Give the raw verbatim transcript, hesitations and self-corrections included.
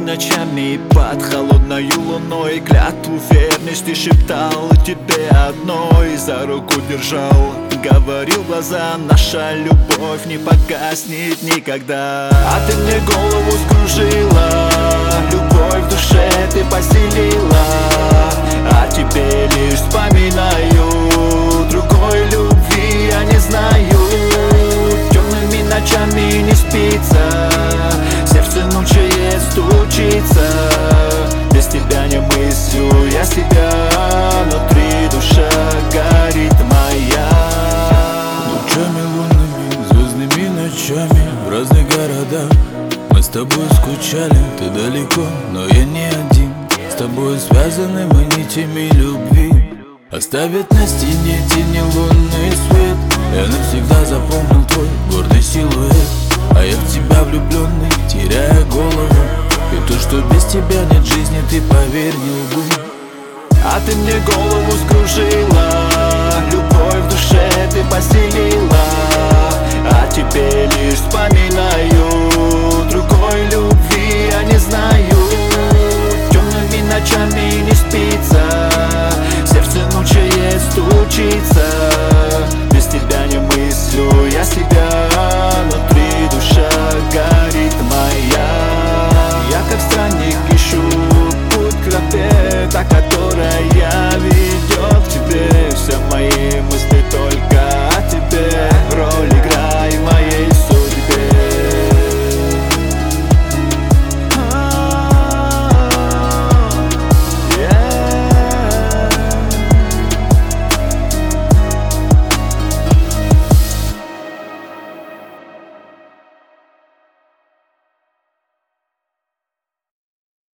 ночами под холодной луной клятву верности шептал тебе одной, за руку держал, говорил в глаза: наша любовь не погаснет никогда. А ты мне голову скружила, любовь в душе ты поселила, а тебе лишь вспоминаю, другой любви я не знаю. Темными ночами не спится, сердце мучает, стучится. Без тебя не мыслю я себя, внутри душа горит моя. Ночами лунными, звездными ночами в разных городах мы с тобой скучали, ты далеко, но я не один. С тобой связаны мы нитями любви, оставят на стене тени лунный свет. Я навсегда запомнил твой гордый силуэт, а я в тебя влюбленный, теряя голову. И то, что без тебя нет жизни, ты поверь, не лгу. А ты мне голову скружила, любовь в душе ты поселила, а тебе лишь вспоминаю,